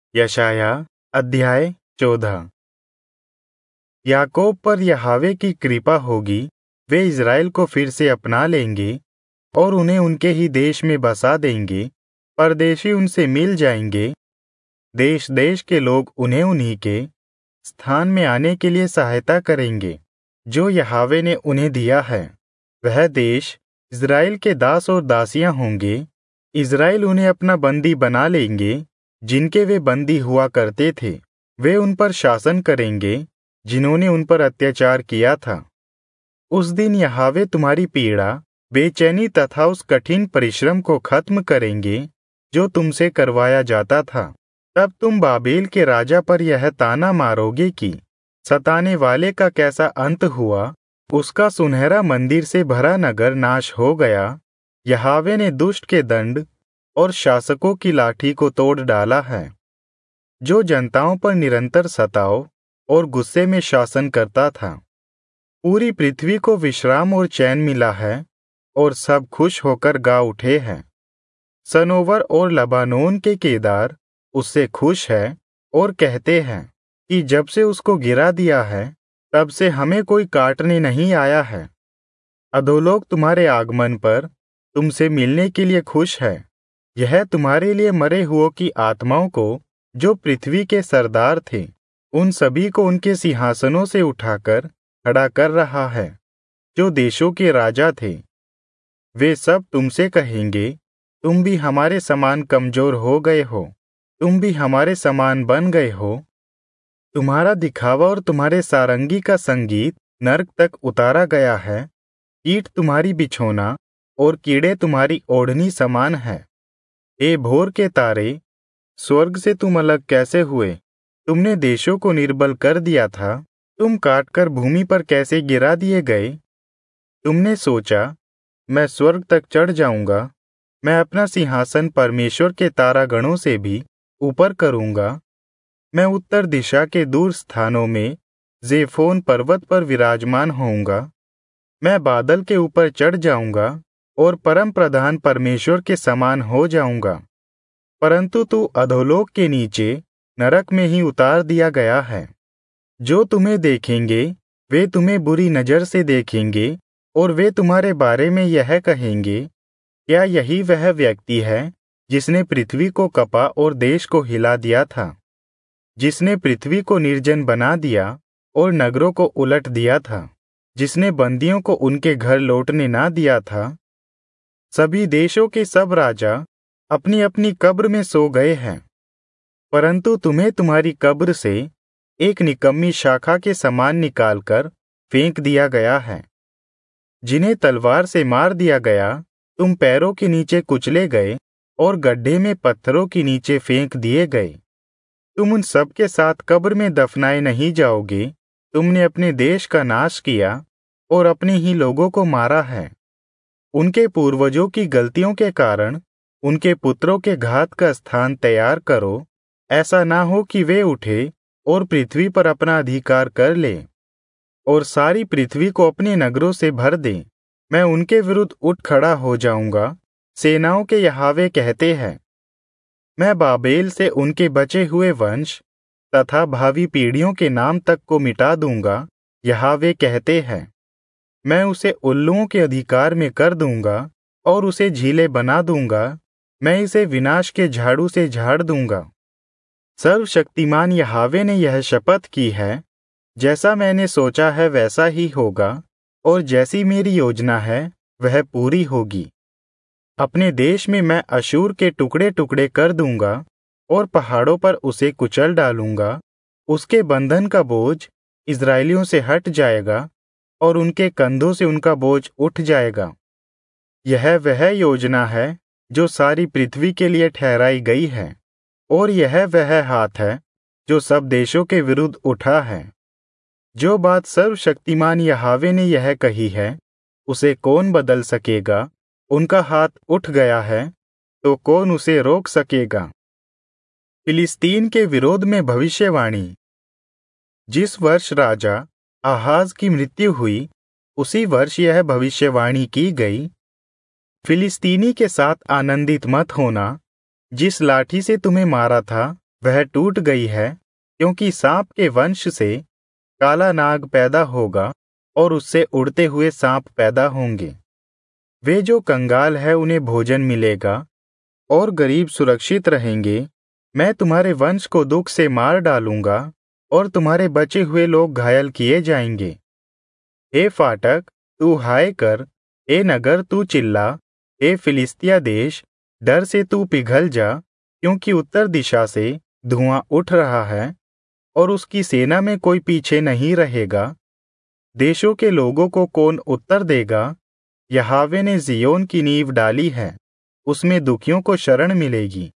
यशाया अध्याय 14। याकूब पर यहोवा की कृपा होगी, वे इज़राइल को फिर से अपना लेंगे और उन्हें उनके ही देश में बसा देंगे। परदेशी उनसे मिल जाएंगे। देश देश के लोग उन्हें उन्हीं के स्थान में आने के लिए सहायता करेंगे जो यहोवा ने उन्हें दिया है। वह देश इज़राइल के दास और दासियां होंगे। इज़राइल उन्हें अपना बंदी बना लेंगे, जिनके वे बंदी हुआ करते थे। वे उन पर शासन करेंगे जिन्होंने उन पर अत्याचार किया था। उस दिन यहोवा तुम्हारी पीड़ा, बेचैनी तथा उस कठिन परिश्रम को खत्म करेंगे जो तुमसे करवाया जाता था। तब तुम बाबेल के राजा पर यह ताना मारोगे कि सताने वाले का कैसा अंत हुआ। उसका सुनहरा मंदिर से भरा नगर नाश हो गया। यहोवा ने दुष्ट के दंड और शासकों की लाठी को तोड़ डाला है, जो जनताओं पर निरंतर सताव और गुस्से में शासन करता था। पूरी पृथ्वी को विश्राम और चैन मिला है और सब खुश होकर गा उठे हैं। सनोवर और लबानोन के केदार उससे खुश है और कहते हैं कि जब से उसको गिरा दिया है, तब से हमें कोई काटने नहीं आया है। अधोलोक तुम्हारे आगमन पर तुमसे मिलने के लिए खुश है। यह तुम्हारे लिए मरे हुओं की आत्माओं को, जो पृथ्वी के सरदार थे, उन सभी को उनके सिंहासनों से उठाकर खड़ा कर रहा है, जो देशों के राजा थे। वे सब तुमसे कहेंगे, तुम भी हमारे समान कमजोर हो गए हो, तुम भी हमारे समान बन गए हो। तुम्हारा दिखावा और तुम्हारे सारंगी का संगीत नरक तक उतारा गया है। कीट तुम्हारी बिछौना और कीड़े तुम्हारी ओढ़नी समान है। ए भोर के तारे, स्वर्ग से तुम अलग कैसे हुए? तुमने देशों को निर्बल कर दिया था। तुम काटकर भूमि पर कैसे गिरा दिए गए? तुमने सोचा, मैं स्वर्ग तक चढ़ जाऊंगा, मैं अपना सिंहासन परमेश्वर के तारागणों से भी ऊपर करूंगा। मैं उत्तर दिशा के दूर स्थानों में ज़ेफोन पर्वत पर विराजमान होऊंगा। मैं बादल के ऊपर चढ़ जाऊंगा और परम प्रधान परमेश्वर के समान हो जाऊंगा। परंतु तू अधोलोक के नीचे नरक में ही उतार दिया गया है। जो तुम्हें देखेंगे वे तुम्हें बुरी नजर से देखेंगे और वे तुम्हारे बारे में यह कहेंगे, क्या यही वह व्यक्ति है जिसने पृथ्वी को कपा और देश को हिला दिया था, जिसने पृथ्वी को निर्जन बना दिया और नगरों को उलट दिया था, जिसने बंदियों को उनके घर लौटने ना दिया था। सभी देशों के सब राजा अपनी अपनी कब्र में सो गए हैं, परंतु तुम्हें तुम्हारी कब्र से एक निकम्मी शाखा के समान निकालकर फेंक दिया गया है। जिन्हें तलवार से मार दिया गया, तुम पैरों के नीचे कुचले गए और गड्ढे में पत्थरों के नीचे फेंक दिए गए। तुम उन सब के साथ कब्र में दफनाए नहीं जाओगे। तुमने अपने देश का नाश किया और अपने ही लोगों को मारा है। उनके पूर्वजों की गलतियों के कारण उनके पुत्रों के घात का स्थान तैयार करो। ऐसा ना हो कि वे उठे और पृथ्वी पर अपना अधिकार कर लें और सारी पृथ्वी को अपने नगरों से भर दें। मैं उनके विरुद्ध उठ खड़ा हो जाऊंगा, सेनाओं के यहोवा कहते हैं। मैं बाबेल से उनके बचे हुए वंश तथा भावी पीढ़ियों के नाम तक को मिटा दूंगा, यहोवा कहते हैं। मैं उसे उल्लुओं के अधिकार में कर दूंगा और उसे झीलें बना दूंगा। मैं इसे विनाश के झाड़ू से झाड़ दूंगा। सर्वशक्तिमान यहोवा ने यह शपथ की है, जैसा मैंने सोचा है वैसा ही होगा और जैसी मेरी योजना है वह पूरी होगी। अपने देश में मैं अशूर के टुकड़े टुकड़े कर दूंगा और पहाड़ों पर उसे कुचल डालूंगा। उसके बंधन का बोझ इस्राएलियों से हट जाएगा और उनके कंधों से उनका बोझ उठ जाएगा। यह वह योजना है जो सारी पृथ्वी के लिए ठहराई गई है, और यह वह हाथ है जो सब देशों के विरुद्ध उठा है। जो बात सर्वशक्तिमान यहोवा ने यह कही है, उसे कौन बदल सकेगा? उनका हाथ उठ गया है, तो कौन उसे रोक सकेगा? फिलिस्तीन के विरोध में भविष्यवाणी। जिस वर्ष राजा आहाज की मृत्यु हुई, उसी वर्ष यह भविष्यवाणी की गई, फिलिस्तीनी के साथ आनंदित मत होना। जिस लाठी से तुम्हें मारा था, वह टूट गई है, क्योंकि सांप के वंश से काला नाग पैदा होगा और उससे उड़ते हुए सांप पैदा होंगे। वे जो कंगाल है उन्हें भोजन मिलेगा और गरीब सुरक्षित रहेंगे। मैं तुम्हारे वंश को दुख से मार डालूंगा और तुम्हारे बचे हुए लोग घायल किए जाएंगे। हे फाटक, तू हाय कर, हे नगर तू चिल्ला, हे फिलिस्तिया देश, डर से तू पिघल जा, क्योंकि उत्तर दिशा से धुआं उठ रहा है और उसकी सेना में कोई पीछे नहीं रहेगा। देशों के लोगों को कौन उत्तर देगा? यहोवा ने जियोन की नींव डाली है, उसमें दुखियों को शरण मिलेगी।